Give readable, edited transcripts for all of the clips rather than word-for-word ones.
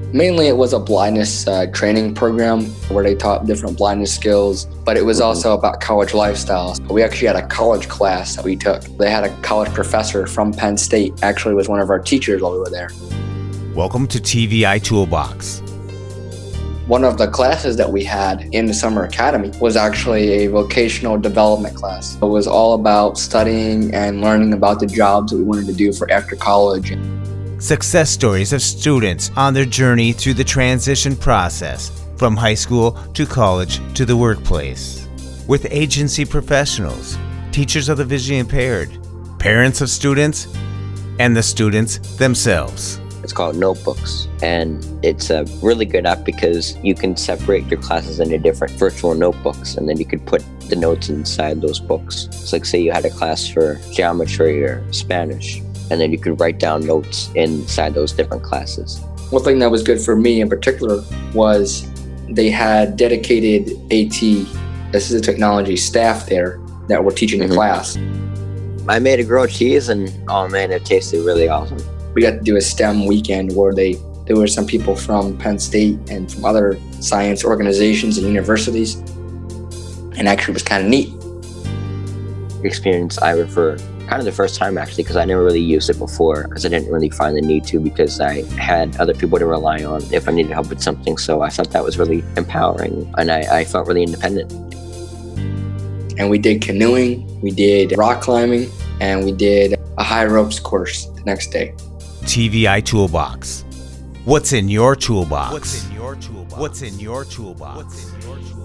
Mainly it was a blindness training program where they taught different blindness skills, but it was also about college lifestyles. We actually had a college class that we took. They had a college professor from Penn State, actually was one of our teachers while we were there. Welcome to TVI Toolbox. One of the classes that we had in the Summer Academy was actually a vocational development class. It was all about studying and learning about the jobs that we wanted to do for after college. Success stories of students on their journey through the transition process from high school to college to the workplace. With agency professionals, teachers of the visually impaired, parents of students, and the students themselves. It's called Notebooks, and it's a really good app because you can separate your classes into different virtual notebooks, and then you could put the notes inside those books. It's like, say you had a class for geometry or Spanish, and then you could write down notes inside those different classes. One thing that was good for me in particular was they had dedicated AT, this is a technology staff there that were teaching the class. I made a grilled cheese, and oh man, it tasted really awesome. We got to do a STEM weekend where there were some people from Penn State and from other science organizations and universities, and actually it was kind of neat. Experience I refer kind of the first time actually, because I never really used it before because I didn't really find the need to, because I had other people to rely on if I needed help with something. So I thought that was really empowering, and I felt really independent. And we did canoeing, we did rock climbing, and we did a high ropes course the next day. TVI Toolbox. What's in your toolbox? What's in your toolbox? What's in your toolbox? What's in your toolbox?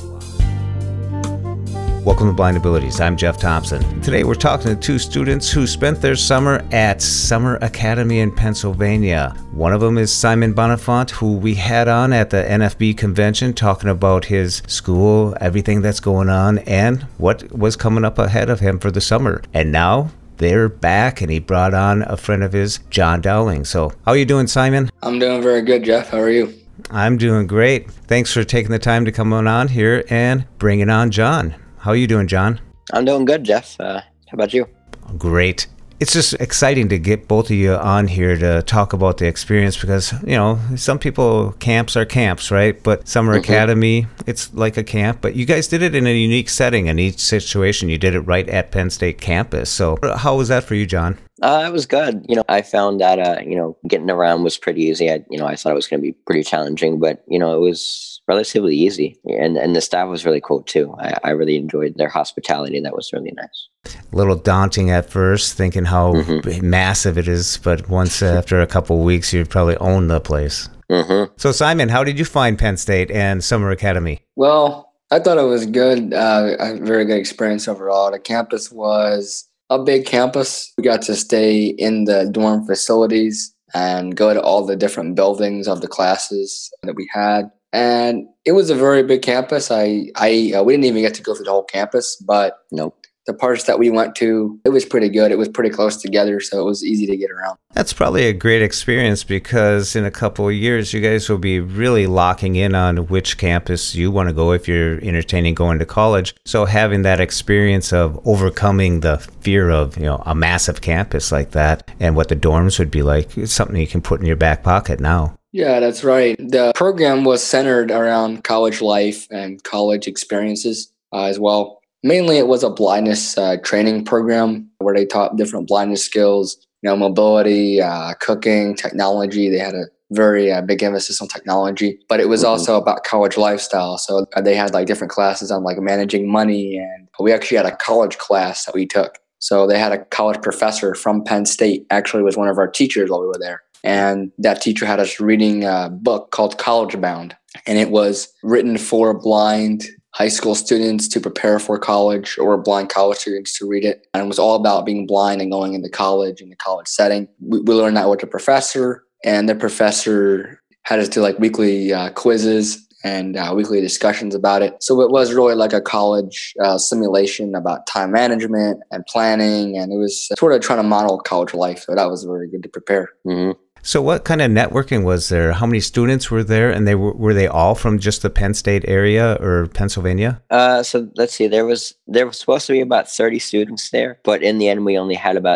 Welcome to Blind Abilities. I'm Jeff Thompson. Today we're talking to two students who spent their summer at Summer Academy in Pennsylvania. One of them is Simon Bonifant, who we had on at the NFB convention talking about his school, everything that's going on, and what was coming up ahead of him for the summer. And now they're back, and he brought on a friend of his, John Dowling. So how are you doing, Simon? I'm doing very good, Jeff. How are you? I'm doing great. Thanks for taking the time to come on here and bringing on John. How are you doing, John? I'm doing good, Jeff. How about you? Great. It's just exciting to get both of you on here to talk about the experience because, you know, some people, camps are camps, right? But Summer Academy, it's like a camp. But you guys did it in a unique setting in each situation. You did it right at Penn State campus. So how was that for you, John? It was good. I found that, getting around was pretty easy. I thought it was going to be pretty challenging, but, it was relatively easy. And the staff was really cool, too. I really enjoyed their hospitality. That was really nice. A little daunting at first, thinking how massive it is. But once after a couple of weeks, you'd probably own the place. So, Simon, how did you find Penn State and Summer Academy? Well, I thought it was good. A very good experience overall. The campus was a big campus. We got to stay in the dorm facilities and go to all the different buildings of the classes that we had. And it was a very big campus. We didn't even get to go through the whole campus, but the parts that we went to, it was pretty good. It was pretty close together, so it was easy to get around. That's probably a great experience because in a couple of years, you guys will be really locking in on which campus you want to go if you're entertaining going to college. So having that experience of overcoming the fear of, a massive campus like that and what the dorms would be like, it's something you can put in your back pocket now. Yeah, that's right. The program was centered around college life and college experiences as well. Mainly it was a blindness training program where they taught different blindness skills, mobility, cooking, technology. They had a very big emphasis on technology, but it was also about college lifestyle. So they had different classes on managing money, and we actually had a college class that we took. So they had a college professor from Penn State, actually was one of our teachers while we were there. And that teacher had us reading a book called College Bound. And it was written for blind high school students to prepare for college or blind college students to read it. And it was all about being blind and going into college in the college setting. We learned that with the professor, and the professor had us do weekly quizzes and weekly discussions about it. So it was really like a college simulation about time management and planning. And it was sort of trying to model college life. So that was very good to prepare. So what kind of networking was there? How many students were there? And were they all from just the Penn State area or Pennsylvania? So let's see, there was supposed to be about 30 students there, but in the end we only had about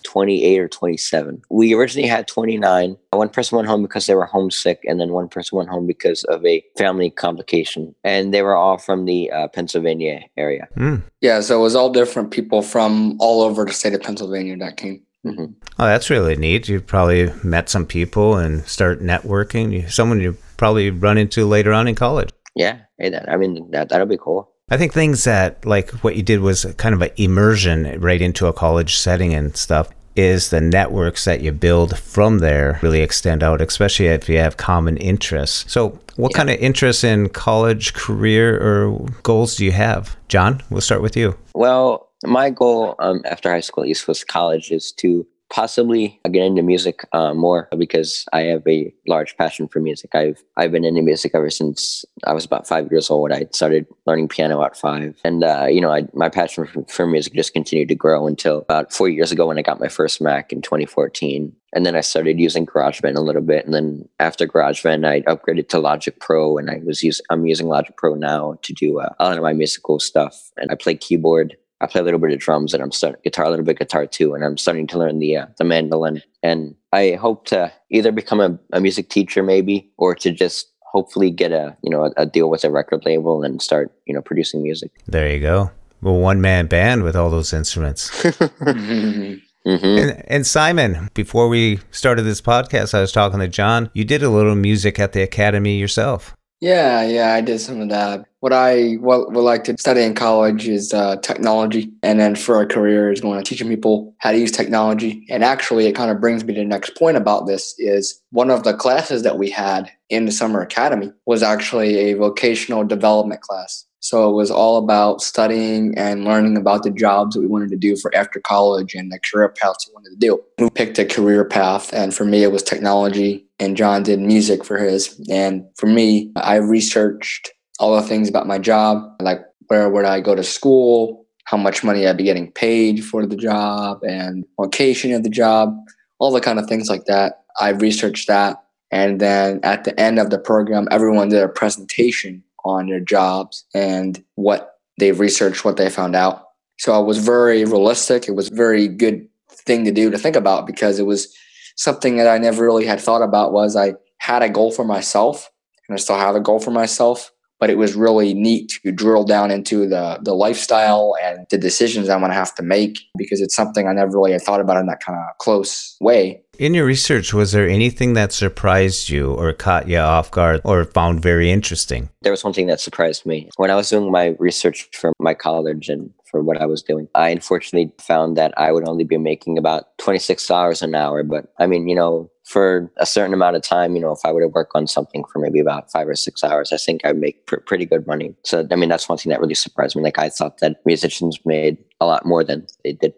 28 or 27. We originally had 29. One person went home because they were homesick, and then one person went home because of a family complication. And they were all from the Pennsylvania area. Yeah, so it was all different people from all over the state of Pennsylvania that came. Oh, that's really neat. You probably met some people and start networking. Someone you probably run into later on in college. Yeah, that'll be cool. I think things that, like what you did was kind of an immersion right into a college setting and stuff, is the networks that you build from there really extend out, especially if you have common interests. So what kind of interests in college, career, or goals do you have? John, we'll start with you. Well, my goal after high school, East Coast College, is to possibly get into music more, because I have a large passion for music. I've been into music ever since I was about 5 years old. I started learning piano at 5, and my passion for music just continued to grow until about 4 years ago when I got my first Mac in 2014. And then I started using GarageBand a little bit, and then after GarageBand, I upgraded to Logic Pro, and I'm using Logic Pro now to do a lot of my musical stuff. And I play keyboard. I play a little bit of drums, and I'm starting a little bit guitar too, and I'm starting to learn the mandolin. And I hope to either become a music teacher maybe, or to just hopefully get a deal with a record label and start producing music. There you go. Well, one-man band with all those instruments. And Simon, before we started this podcast, I was talking to John. You did a little music at the academy yourself. Yeah, I did some of that. What I would like to study in college is technology, and then for a career is going to teaching people how to use technology. And actually, it kind of brings me to the next point about this is one of the classes that we had in the summer academy was actually a vocational development class. So it was all about studying and learning about the jobs that we wanted to do for after college and the career paths we wanted to do. We picked a career path, and for me, it was technology, and John did music for his. And for me, I researched all the things about my job, like where would I go to school, how much money I'd be getting paid for the job, and location of the job, all the kind of things like that. I researched that. And then at the end of the program, everyone did a presentation on their jobs and what they researched, what they found out. So it was very realistic. It was a very good thing to do, to think about, because it was something that I never really had thought about. Was I had a goal for myself, and I still have a goal for myself, but it was really neat to drill down into the lifestyle and the decisions I'm going to have to make, because it's something I never really had thought about in that kind of close way. In your research, was there anything that surprised you or caught you off guard or found very interesting? There was one thing that surprised me. When I was doing my research for my college and for what I was doing, I unfortunately found that I would only be making about $26 an hour. But I mean, for a certain amount of time, if I were to work on something for maybe about 5 or 6 hours, I think I'd make pretty good money. So, I mean, that's one thing that really surprised me. Like, I thought that musicians made a lot more than they did.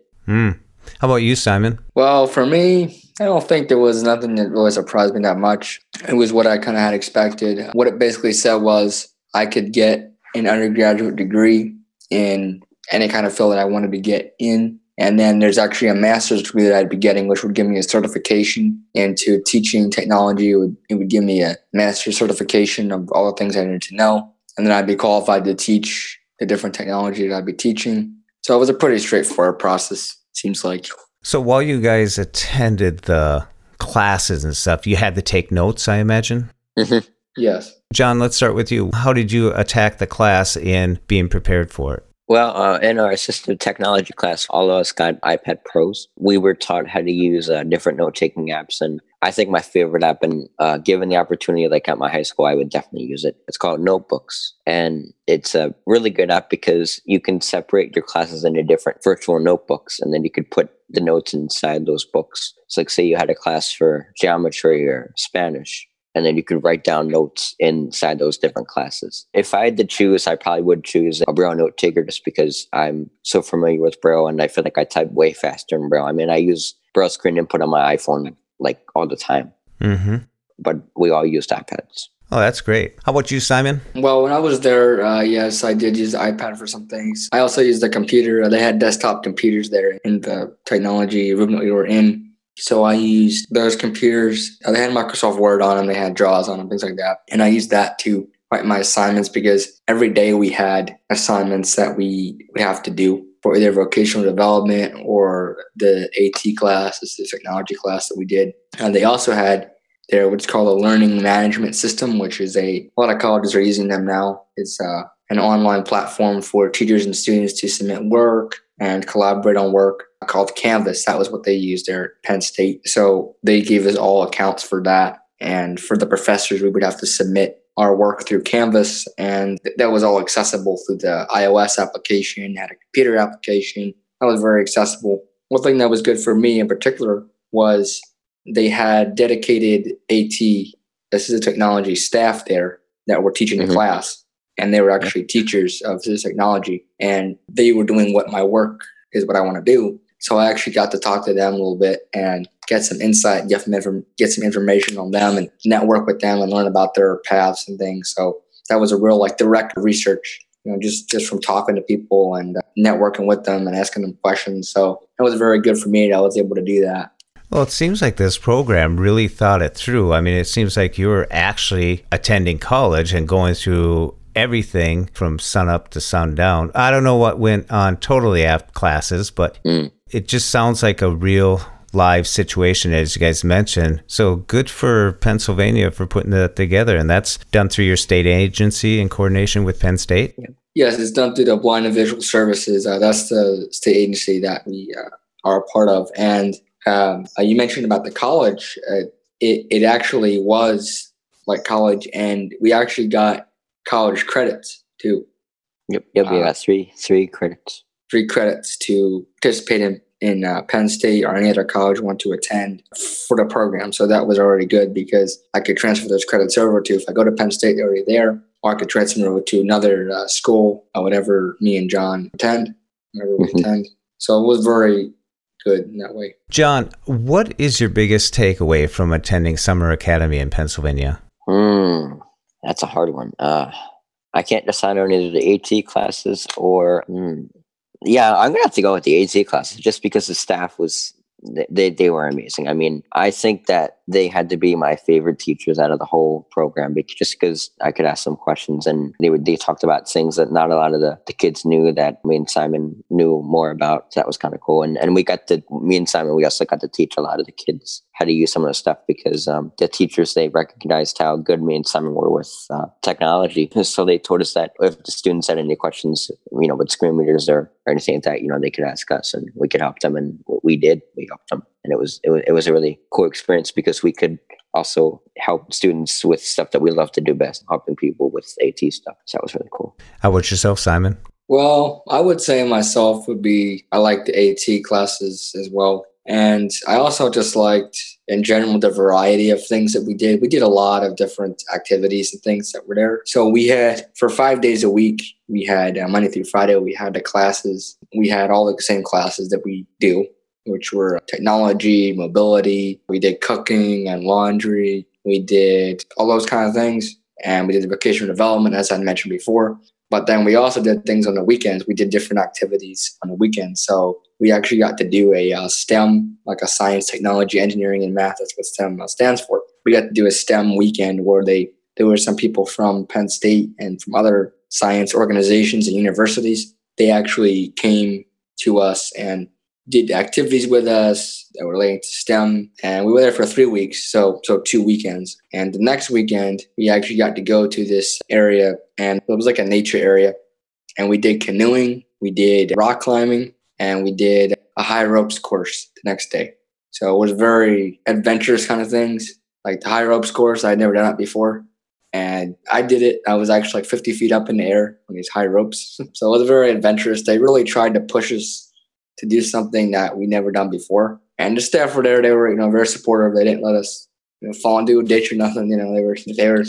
How about you, Simon? Well, for me, I don't think there was nothing that really surprised me that much. It was what I kind of had expected. What it basically said was I could get an undergraduate degree in any kind of field that I wanted to get in. And then there's actually a master's degree that I'd be getting, which would give me a certification into teaching technology. It would give me a master's certification of all the things I needed to know. And then I'd be qualified to teach the different technology that I'd be teaching. So it was a pretty straightforward process, seems like. So while you guys attended the classes and stuff, you had to take notes, I imagine? Mm-hmm. Yes. John, let's start with you. How did you attack the class in being prepared for it? Well, in our assistive technology class, all of us got iPad Pros. We were taught how to use different note-taking apps. And I think my favorite app, and given the opportunity like at my high school, I would definitely use it. It's called Notebooks. And it's a really good app because you can separate your classes into different virtual notebooks, and then you could put the notes inside those books. So like say you had a class for geometry or Spanish, and then you could write down notes inside those different classes. If I had to choose, I probably would choose a Braille note taker just because I'm so familiar with Braille and I feel like I type way faster in Braille. I mean, I use Braille screen input on my iPhone like all the time. Mm-hmm. But we all used iPads. Oh, that's great. How about you, Simon? Well, when I was there, yes, I did use the iPad for some things. I also used the computer. They had desktop computers there in the technology room that we were in. So I used those computers. They had Microsoft Word on them. They had JAWS on them, things like that. And I used that to write my assignments because every day we had assignments that we would have to do. for either vocational development or the AT class, the technology class that we did. And they also had what's called a learning management system, which is a lot of colleges are using them now. It's an online platform for teachers and students to submit work and collaborate on work called Canvas. That was what they used there at Penn State. So they gave us all accounts for that. And for the professors, we would have to submit our work through Canvas. And that was all accessible through the iOS application, had a computer application. That was very accessible. One thing that was good for me in particular was they had dedicated AT, assistive technology staff there that were teaching the class. And they were actually teachers of this technology. And they were doing what my work is, what I want to do. So I actually got to talk to them a little bit and get some insight, get some information on them and network with them and learn about their paths and things. So that was a real direct research, just from talking to people and networking with them and asking them questions. So it was very good for me that I was able to do that. Well, it seems like this program really thought it through. I mean, it seems like you were actually attending college and going through everything from sun up to sundown. I don't know what went on totally after classes, but it just sounds like a real live situation, as you guys mentioned. So good for Pennsylvania for putting that together. And that's done through your state agency in coordination with Penn State? Yes, it's done through the Blind and Visual Services. That's the state agency that we are a part of. And you mentioned about the college. It actually was like college, and we actually got college credits too. Yep, we got three credits. 3 credits to participate in Penn State or any other college want to attend for the program. So that was already good because I could transfer those credits over to, if I go to Penn State, they're already there, or I could transfer over to another school, whatever me and John attend, whenever we attend. So it was very good in that way. John, what is your biggest takeaway from attending Summer Academy in Pennsylvania? That's a hard one. I can't decide on either the AT classes or... Yeah, I'm going to have to go with the AT classes just because the staff was... They were amazing. I mean, I think that they had to be my favorite teachers out of the whole program, just because I could ask them questions and they talked about things that not a lot of the kids knew that me and Simon knew more about. So that was kind of cool. And me and Simon, we also got to teach a lot of the kids how to use some of the stuff because the teachers, they recognized how good me and Simon were with technology. So they told us that if the students had any questions, with screen readers or anything like that, they could ask us and we could help them. And what we did, we helped them. And it was a really cool experience because we could also help students with stuff that we love to do best, helping people with AT stuff. So that was really cool. How about yourself, Simon? Well, I would say myself I like the AT classes as well. And I also just liked, in general, the variety of things that we did. We did a lot of different activities and things that were there. So we had, for 5 days a week, we had Monday through Friday, we had the classes. We had all the same classes that we do, which were technology, mobility. We did cooking and laundry. We did all those kind of things. And we did the vocational development, as I mentioned before. But then we also did things on the weekends. We did different activities on the weekends. So we actually got to do a STEM, like a science, technology, engineering, and math. That's what STEM stands for. We got to do a STEM weekend where there were some people from Penn State and from other science organizations and universities. They actually came to us and did activities with us that were related to STEM. And we were there for 3 weeks, so 2 weekends. And the next weekend, we actually got to go to this area, and it was like a nature area. And we did canoeing, we did rock climbing, and we did a high ropes course the next day. So it was very adventurous kind of things. Like the high ropes course, I'd never done it before. And I did it. I was actually like 50 feet up in the air on these high ropes. So it was very adventurous. They really tried to push us to do something that we never done before. And the staff were there. They were, very supportive. They didn't let us fall into a ditch or nothing. They were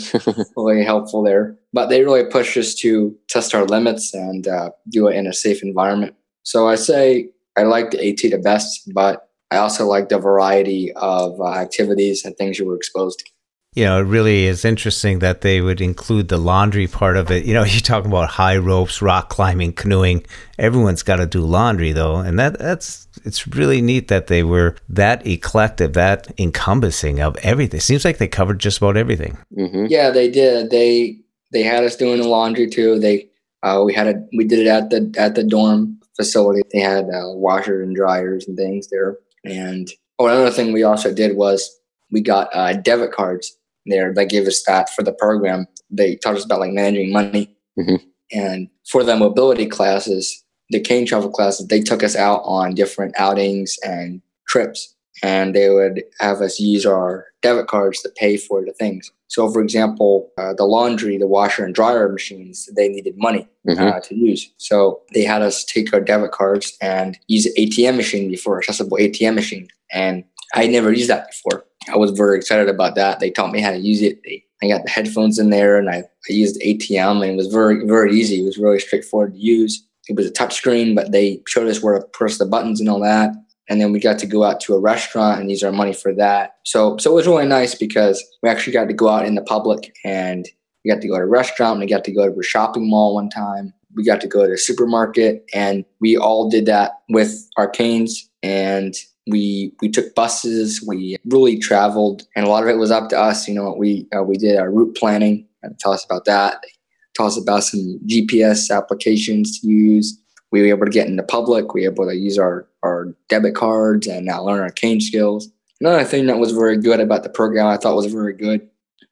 really helpful there. But they really pushed us to test our limits and do it in a safe environment. So I say I like the AT the best, but I also like the variety of activities and things you were exposed to. It really is interesting that they would include the laundry part of it. You're talking about high ropes, rock climbing, canoeing. Everyone's got to do laundry, though. And it's really neat that they were that eclectic, that encompassing of everything. Seems like they covered just about everything. Mm-hmm. Yeah, they did. They had us doing the laundry, too. We did it at the dorm facility. They had washers and dryers and things there. And another thing we also did was we got debit cards there. They gave us that for the program. They taught us about like managing money. Mm-hmm. And for the mobility classes, the cane travel classes, they took us out on different outings and trips. And they would have us use our debit cards to pay for the things. So, for example, the laundry, the washer and dryer machines, they needed money to use. So they had us take our debit cards and use an ATM machine before, accessible ATM machine. And I never used that before. I was very excited about that. They taught me how to use it. I got the headphones in there, and I used ATM, and it was very, very easy. It was really straightforward to use. It was a touch screen, but they showed us where to press the buttons and all that. And then we got to go out to a restaurant and use our money for that. So it was really nice because we actually got to go out in the public, and we got to go to a restaurant. And we got to go to a shopping mall one time. We got to go to a supermarket, and we all did that with our canes. And we took buses. We really traveled, and a lot of it was up to us. We did our route planning and tell us about that. They tell us about some GPS applications to use. We were able to get in the public. We were able to use our debit cards and now learn our cane skills. Another thing that was very good about the program, I thought was very good,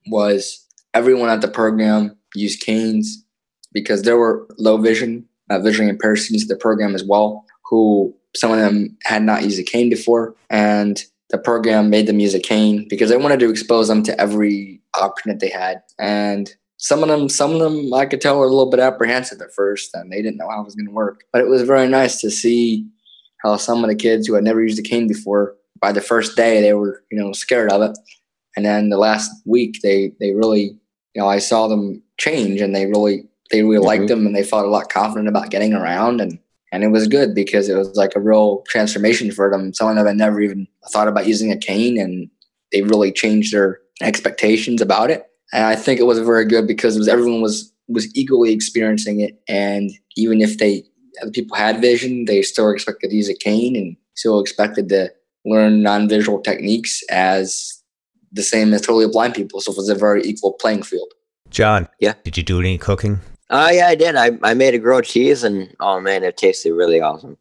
was everyone at the program used canes because there were low vision, visually impaired students at the program as well, who some of them had not used a cane before. And the program made them use a cane because they wanted to expose them to every option that they had. And some of them, I could tell, were a little bit apprehensive at first, and they didn't know how it was going to work. But it was very nice to see how some of the kids who had never used a cane before, by the first day, they were, scared of it. And then the last week, they really, I saw them change, and they really liked them, and they felt a lot confident about getting around. And it was good because it was like a real transformation for them. Some of them had never even thought about using a cane, and they really changed their expectations about it. And I think it was very good because everyone was equally experiencing it. And even if other people had vision, they still were expected to use a cane and still expected to learn non-visual techniques as the same as totally blind people. So it was a very equal playing field. John, yeah, did you do any cooking? Yeah, I did. I made a grilled cheese, and oh man, it tasted really awesome.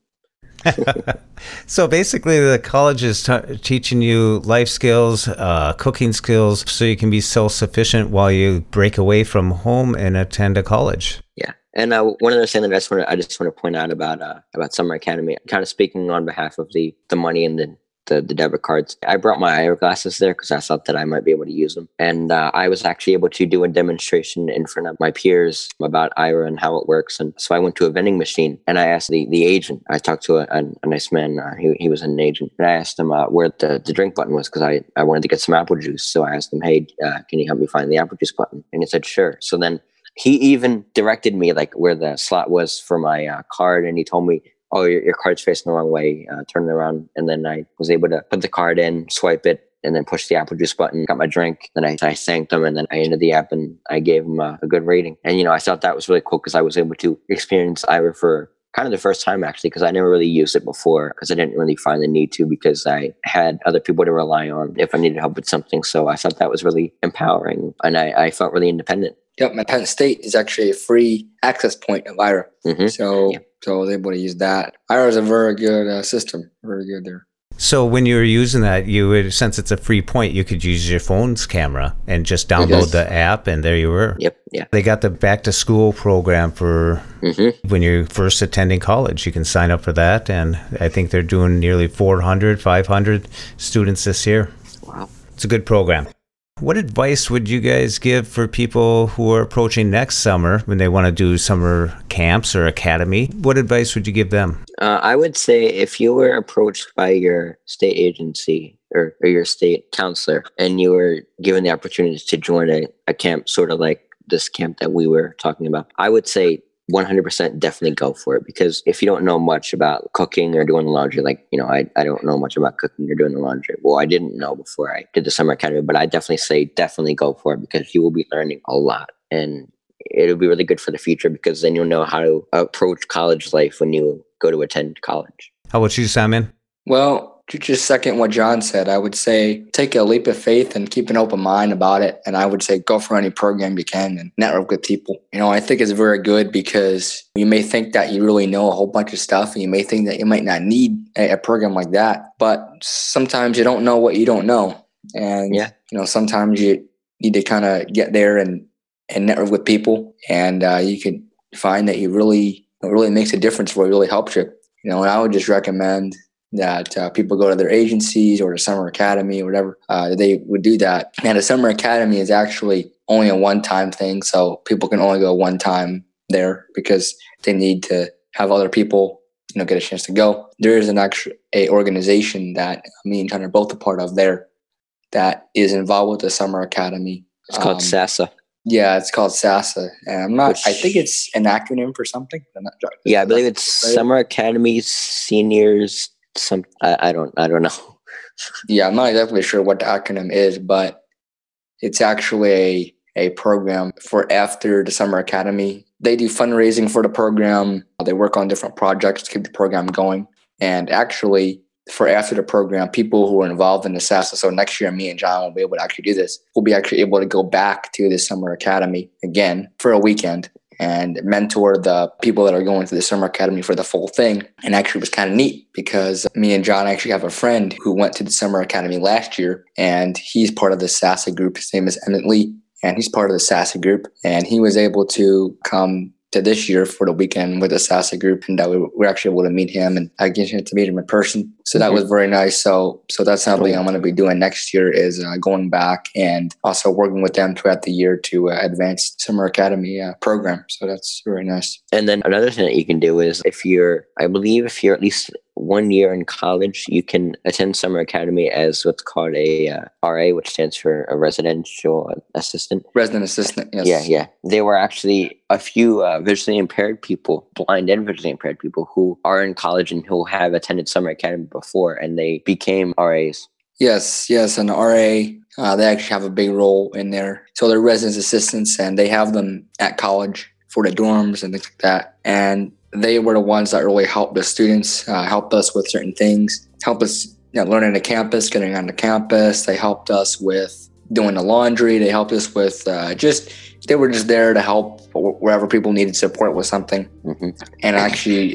So basically, the college is teaching you life skills, cooking skills, so you can be self-sufficient while you break away from home and attend a college. Yeah, and one other thing that I just want to point out about Summer Academy, kind of speaking on behalf of the money and the debit cards. I brought my Aira glasses there because I thought that I might be able to use them. And I was actually able to do a demonstration in front of my peers about Aira and how it works. And so I went to a vending machine and I asked the agent, I talked to a nice man, he was an agent, and I asked him where the drink button was because I wanted to get some apple juice. So I asked him, hey, can you help me find the apple juice button? And he said, sure. So then he even directed me like where the slot was for my card, and he told me, oh, your card's facing the wrong way, turn it around. And then I was able to put the card in, swipe it, and then push the apple juice button, got my drink. Then I thanked them, and then I ended the app, and I gave them a good rating. And, I thought that was really cool because I was able to experience Aira for kind of the first time, actually, because I never really used it before because I didn't really find the need to because I had other people to rely on if I needed help with something. So I thought that was really empowering, and I felt really independent. Yep, my Penn State is actually a free access point of Aira. Mm-hmm. So I was able to use that. Aira is a very good system, very good there. So when you were using that, you would, since it's a free point, you could use your phone's camera and just download the app, and there you were. Yep, yeah. They got the back to school program for when you're first attending college. You can sign up for that, and I think they're doing nearly 400, 500 students this year. Wow. It's a good program. What advice would you guys give for people who are approaching next summer when they want to do summer camps or academy? What advice would you give them? I would say if you were approached by your state agency or your state counselor and you were given the opportunity to join a camp sort of like this camp that we were talking about, I would say 100% definitely go for it, because if you don't know much about cooking or doing the laundry, I don't know much about cooking or doing the laundry. Well, I didn't know before I did the summer academy, but I definitely say definitely go for it because you will be learning a lot, and it'll be really good for the future because then you'll know how to approach college life when you go to attend college. How about you, Simon? Well, to just second what John said, I would say take a leap of faith and keep an open mind about it. And I would say go for any program you can and network with people. I think it's very good because you may think that you really know a whole bunch of stuff, and you may think that you might not need a program like that. But sometimes you don't know what you don't know. And, sometimes you need to kind of get there and network with people. And you can find that it really makes a difference where it really helps you. And I would just recommend that people go to their agencies or the summer academy or whatever, they would do that. And the summer academy is actually only a one-time thing. So people can only go one time there because they need to have other people, get a chance to go. There is a organization that me and John are both a part of there that is involved with the summer academy. It's called SASA. Yeah, it's called SASA. And I think it's an acronym for something. I believe it's Summer Academy Seniors. I don't know. Yeah, I'm not exactly sure what the acronym is, but it's actually a program for after the summer academy. They do fundraising for the program. They work on different projects to keep the program going. And actually, for after the program, people who are involved in the SASA, so next year, me and John will be able to actually do this. We'll be actually able to go back to the summer academy again for a weekend and mentor the people that are going to the summer academy for the full thing. And actually it was kind of neat because me and John actually have a friend who went to the summer academy last year, and he's part of the SASA group. His name is Emmett Lee, and he's part of the SASA group. And he was able to come to this year for the weekend with the SASA group, and we were actually able to meet him, and I get to meet him in person. So that was very nice. So that's something I'm going to be doing next year is going back and also working with them throughout the year to advance summer academy program. So that's very nice. And then another thing that you can do is if you're at least 1 year in college, you can attend summer academy as what's called a RA, which stands for a residential assistant. Resident assistant, yes. Yeah. There were actually a few visually impaired people, blind and visually impaired people, who are in college and who have attended summer academy before, and they became RAs. Yes. And RA, they actually have a big role in there. So they're residence assistants, and they have them at college for the dorms and things like that. And they were the ones that really helped the students, helped us with certain things, helped us learning the campus, getting on the campus. They helped us with doing the laundry. They helped us with they were just there to help wherever people needed support with something. Mm-hmm. And actually,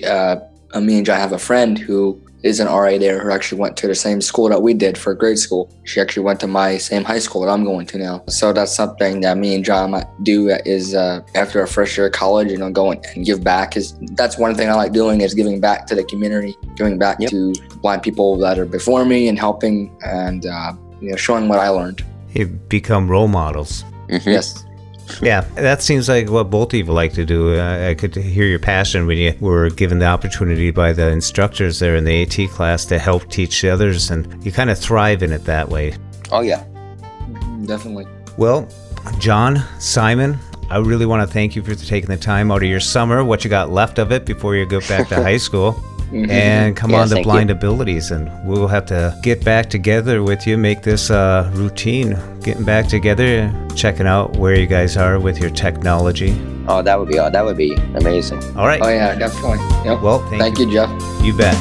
me and John have a friend who is an RA there who actually went to the same school that we did for grade school. She actually went to my same high school that I'm going to now. So that's something that me and John might do is after our first year of college, go and give back. That's one thing I like doing is giving back to the community, giving back to blind people that are before me and helping and showing what I learned. You become role models. Mm-hmm. Yes. Yeah, that seems like what both of you like to do. I could hear your passion when you were given the opportunity by the instructors there in the AT class to help teach others, and you kind of thrive in it that way. Oh, yeah. Definitely. Well, John, Simon, I really want to thank you for taking the time out of your summer, what you got left of it before you go back to high school. Mm-hmm. And come on to Blind Abilities, and we'll have to get back together with you, make this routine, getting back together, checking out where you guys are with your technology. Oh, that would be amazing. All right. Oh yeah, definitely. Yep. Well, thank you, Jeff. You bet.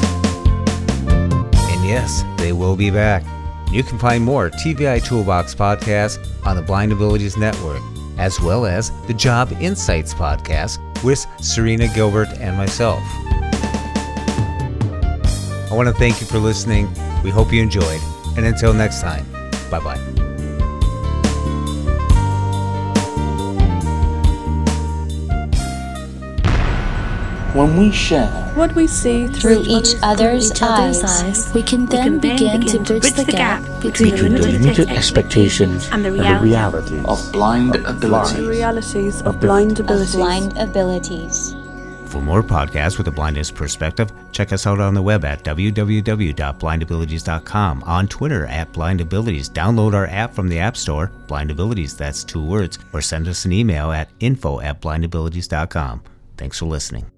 And yes, they will be back. You can find more TVI Toolbox podcasts on the Blind Abilities Network, as well as the Job Insights podcast with Serena Gilbert and myself. I want to thank you for listening. We hope you enjoyed. And until next time, bye-bye. When we share what we see through each other's eyes, we can then begin to bridge the gap between the limited expectations and the realities of blind abilities. The realities of blind abilities. For more podcasts with a blindness perspective, check us out on the web at www.blindabilities.com, on Twitter at blindabilities. Download our app from the App Store, blindabilities, that's 2 words, or send us an email at info@blindabilities.com. Thanks for listening.